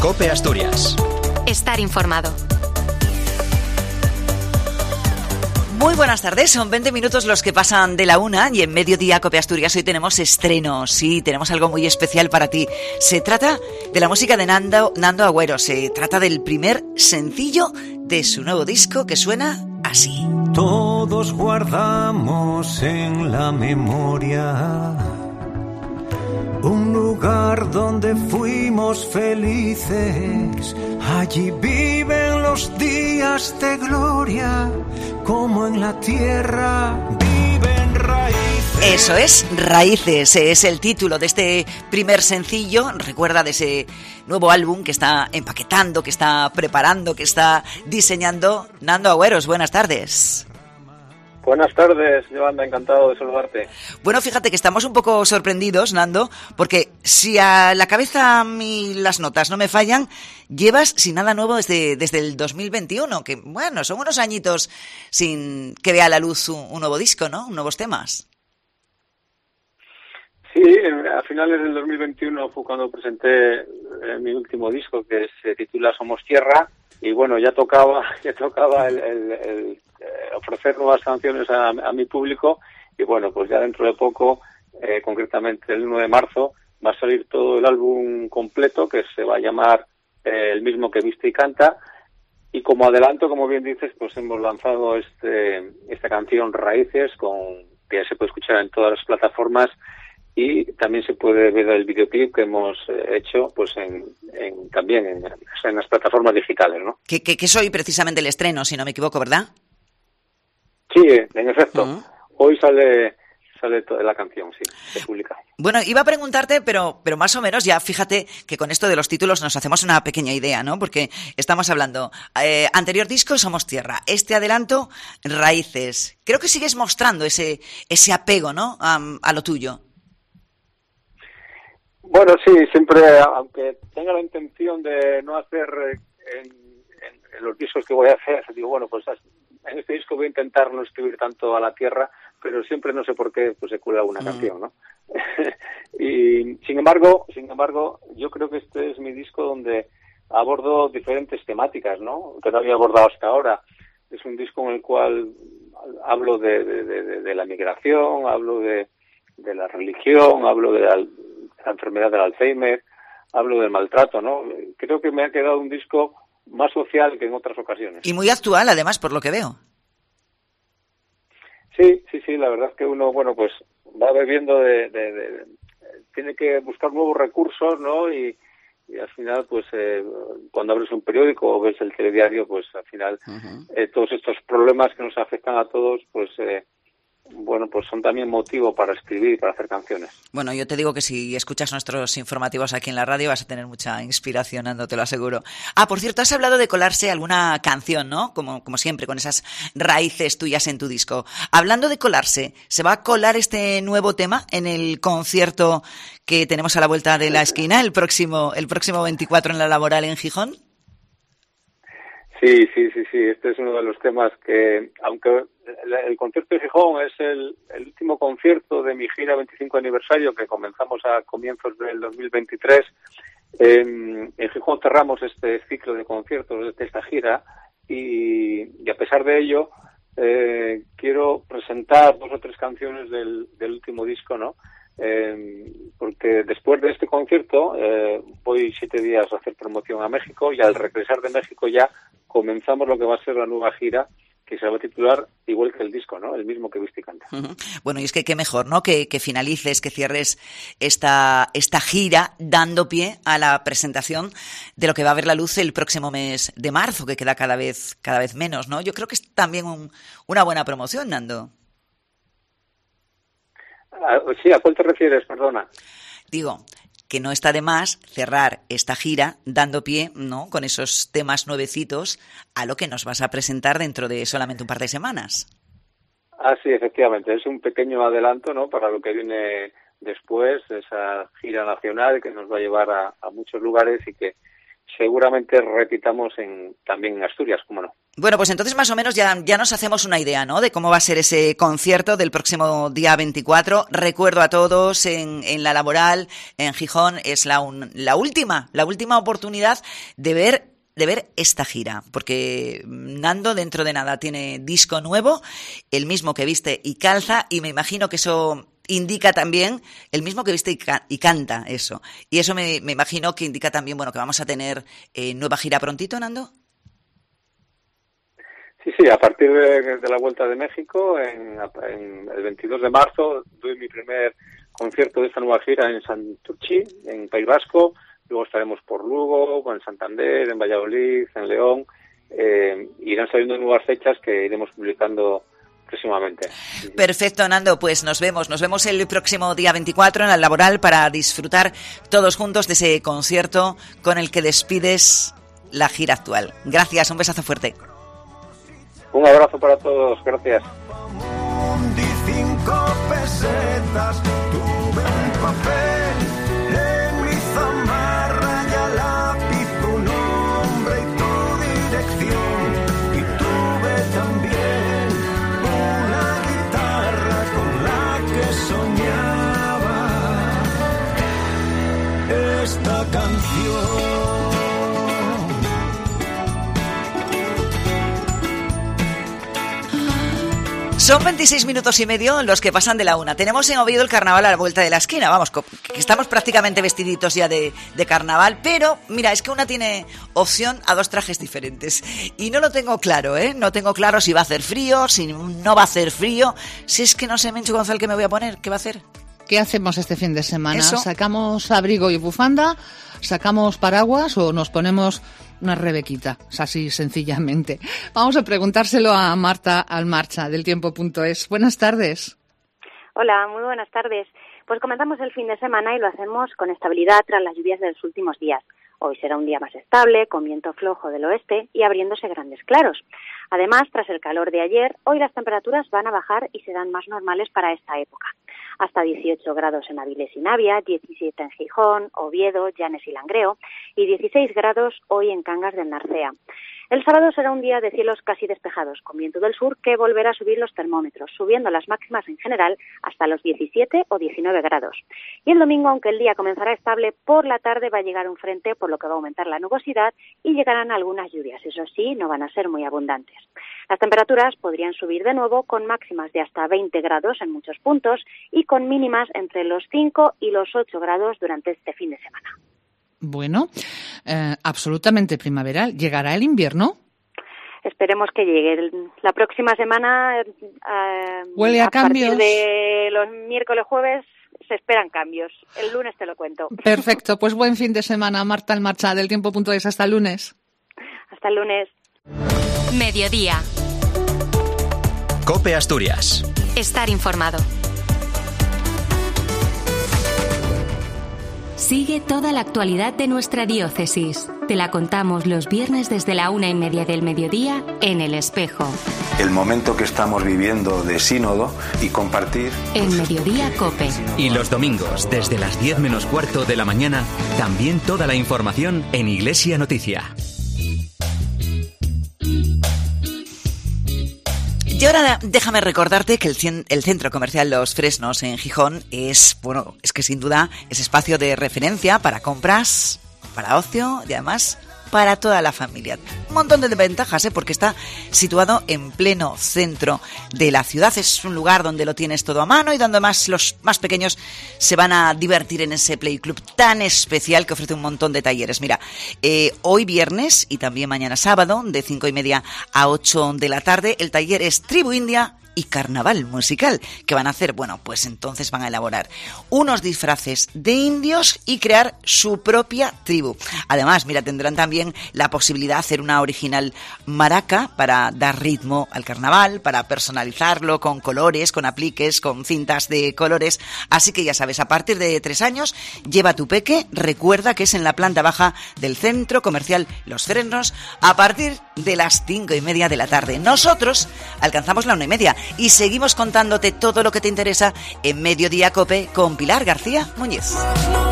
COPE Asturias. Estar informado. Muy buenas tardes, son 20 minutos los que pasan de la 1 y en Mediodía COPE Asturias hoy tenemos estrenos, sí, tenemos algo muy especial para ti. Se trata de la música de Nando Agüero, se trata del primer sencillo de su nuevo disco que suena así. Todos guardamos en la memoria un lugar donde fuimos felices. Allí viven los días de gloria, como en la tierra viven raíces. Eso es, Raíces, es el título de este primer sencillo. Recuerda de ese nuevo álbum que está empaquetando, que está preparando, que está diseñando Nando Agüeros. Buenas tardes. Buenas tardes, Yolanda, encantado de saludarte. Bueno, fíjate que estamos un poco sorprendidos, Nando, porque si a la cabeza y las notas no me fallan, llevas sin nada nuevo desde el 2021, que bueno, son unos añitos sin que vea la luz un nuevo disco, ¿no? Nuevos temas. Sí, a finales del 2021 fue cuando presenté mi último disco, que se titula Somos Tierra, y bueno, ya tocaba el ofrecer nuevas canciones a mi público, y bueno, pues ya dentro de poco, concretamente el 1 de marzo, va a salir todo el álbum completo, que se va a llamar El mismo que viste y canta, y como adelanto, como bien dices, pues hemos lanzado esta canción Raíces, que ya se puede escuchar en todas las plataformas, y también se puede ver el videoclip que hemos hecho pues también en las plataformas digitales, ¿no? Que soy precisamente el estreno, si no me equivoco, ¿verdad? Sí, en efecto. Hoy sale toda la canción, sí, se publica. Bueno, iba a preguntarte, pero más o menos ya fíjate que con esto de los títulos nos hacemos una pequeña idea, ¿no? Porque estamos hablando, anterior disco, Somos Tierra, este adelanto, Raíces. Creo que sigues mostrando ese apego, ¿no? A lo tuyo. Bueno, sí, siempre, aunque tenga la intención de no hacer en los discos que voy a hacer, digo, bueno, pues en este disco voy a intentar no escribir tanto a la tierra, pero siempre no sé por qué pues se cuela una canción, ¿no? Y sin embargo, yo creo que este es mi disco donde abordo diferentes temáticas, ¿no? Que no había abordado hasta ahora. Es un disco en el cual hablo de la migración, hablo de la religión, hablo de la enfermedad del Alzheimer, hablo del maltrato, ¿no? Creo que me ha quedado un disco más social que en otras ocasiones. Y muy actual, además, por lo que veo. Sí, la verdad es que uno, bueno, pues va bebiendo tiene que buscar nuevos recursos, ¿no? Y al final, pues, cuando abres un periódico o ves el telediario, pues, al final, todos estos problemas que nos afectan a todos, pues, bueno, pues son también motivo para escribir y para hacer canciones. Bueno, yo te digo que si escuchas nuestros informativos aquí en la radio vas a tener mucha inspiración, Nando, te lo aseguro. Por cierto, has hablado de colarse alguna canción, ¿no? Como siempre, con esas raíces tuyas en tu disco. Hablando de colarse, ¿se va a colar este nuevo tema en el concierto que tenemos a la vuelta de la esquina el próximo 24 en La Laboral en Gijón? Sí, este es uno de los temas que, aunque el concierto de Gijón es el último concierto de mi gira 25 aniversario que comenzamos a comienzos del 2023, en Gijón cerramos este ciclo de conciertos de esta gira y a pesar de ello quiero presentar 2 o 3 canciones del último disco, ¿no? Porque después de este concierto voy 7 días a hacer promoción a México y al regresar de México ya comenzamos lo que va a ser la nueva gira que se va a titular igual que el disco, ¿no? El mismo que viste y canta. Bueno, y es que qué mejor, ¿no? Que finalices, que cierres esta gira dando pie a la presentación de lo que va a ver la luz el próximo mes de marzo, que queda cada vez menos, ¿no? Yo creo que es también una buena promoción, Nando. Sí, ¿a cuál te refieres? Perdona. Digo, que no está de más cerrar esta gira dando pie, ¿no?, con esos temas nuevecitos a lo que nos vas a presentar dentro de solamente un par de semanas. Sí, efectivamente, es un pequeño adelanto, ¿no?, para lo que viene después, esa gira nacional que nos va a llevar a muchos lugares y que seguramente repitamos también en Asturias, cómo no. Bueno, pues entonces más o menos ya nos hacemos una idea, ¿no?, de cómo va a ser ese concierto del próximo día 24. Recuerdo a todos, en La Laboral, en Gijón, es la última oportunidad de ver esta gira, porque Nando dentro de nada tiene disco nuevo, el mismo que viste y calza, y me imagino que eso indica también el mismo que viste y canta eso. Y eso me imagino que indica también, bueno, que vamos a tener nueva gira prontito, Nando. Sí, a partir de la Vuelta de México, en el 22 de marzo, doy mi primer concierto de esta nueva gira en Santurtzi, en País Vasco. Luego estaremos por Lugo, en Santander, en Valladolid, en León. Irán saliendo nuevas fechas que iremos publicando próximamente. Perfecto, Nando, pues nos vemos el próximo día 24 en La Laboral para disfrutar todos juntos de ese concierto con el que despides la gira actual. Gracias, un besazo fuerte. Un abrazo para todos, gracias. 5 pesetas, tuve un papel en mi zamarra y a lápiz tu nombre y tu dirección. Y tuve también una guitarra con la que soñaba esta canción. Son 26 minutos y medio los que pasan de la 1. Tenemos en Oviedo el carnaval a la vuelta de la esquina. Vamos, que estamos prácticamente vestiditos ya de carnaval, pero mira, es que una tiene opción a 2 trajes diferentes. Y no lo tengo claro, ¿eh? No tengo claro si va a hacer frío, si no va a hacer frío. Si es que no sé, Menchu González, ¿qué me voy a poner? ¿Qué va a hacer? ¿Qué hacemos este fin de semana? ¿Eso? ¿Sacamos abrigo y bufanda? ¿Sacamos paraguas o nos ponemos una rebequita? Así sencillamente. Vamos a preguntárselo a Marta Almarcha del Tiempo.es. Buenas tardes. Hola, muy buenas tardes. Pues comenzamos el fin de semana y lo hacemos con estabilidad tras las lluvias de los últimos días. Hoy será un día más estable, con viento flojo del oeste y abriéndose grandes claros. Además, tras el calor de ayer, hoy las temperaturas van a bajar y serán más normales para esta época. Hasta 18 grados en Avilés y Navia, 17 en Gijón, Oviedo, Llanes y Langreo y 16 grados hoy en Cangas del Narcea. El sábado será un día de cielos casi despejados, con viento del sur que volverá a subir los termómetros, subiendo las máximas en general hasta los 17 o 19 grados. Y el domingo, aunque el día comenzará estable, por la tarde va a llegar un frente, por lo que va a aumentar la nubosidad y llegarán algunas lluvias. Eso sí, no van a ser muy abundantes. Las temperaturas podrían subir de nuevo con máximas de hasta 20 grados en muchos puntos y con mínimas entre los 5 y los 8 grados durante este fin de semana. Bueno, absolutamente primaveral. ¿Llegará el invierno? Esperemos que llegue. La próxima semana, ¿huele a cambios? A partir de los miércoles, jueves, se esperan cambios. El lunes te lo cuento. Perfecto, pues buen fin de semana, Marta Almarcha del Tiempo.es. Hasta el lunes. Hasta el lunes. Mediodía. COPE Asturias. Estar informado. Sigue toda la actualidad de nuestra diócesis. Te la contamos los viernes desde la 1:30 del mediodía en El Espejo. El momento que estamos viviendo de sínodo y compartir. En Mediodía COPE. Y los domingos, desde las 10 menos cuarto de la mañana, también toda la información en Iglesia Noticia. Y ahora déjame recordarte que el Centro Comercial Los Fresnos en Gijón es que sin duda es espacio de referencia para compras, para ocio y además para toda la familia. Un montón de ventajas, porque está situado en pleno centro de la ciudad. Es un lugar donde lo tienes todo a mano y donde más los más pequeños se van a divertir en ese Play Club tan especial que ofrece un montón de talleres. Mira, hoy viernes y también mañana sábado, de 5:30 a 8 de la tarde, el taller es Tribu India y Carnaval Musical. ¿Qué van a hacer? Bueno, pues entonces van a elaborar unos disfraces de indios y crear su propia tribu. Además, mira, tendrán también la posibilidad de hacer una original maraca para dar ritmo al carnaval, para personalizarlo con colores, con apliques, con cintas de colores. Así que ya sabes, a partir de 3 años, lleva tu peque. Recuerda que es en la planta baja del Centro Comercial Los Fresnos a partir de las 5:30 de la tarde. Nosotros alcanzamos la 1:30 y seguimos contándote todo lo que te interesa en Mediodía COPE con Pilar García Muñiz.